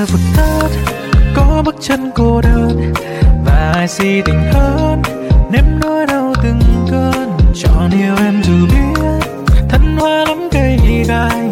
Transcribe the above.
giờ vụt tắt, có bước chân cô đơn và ai si tình hơn, nếm nỗi đau từng cơn. Chọn yêu em dù biết thân hoa lắm cây gai,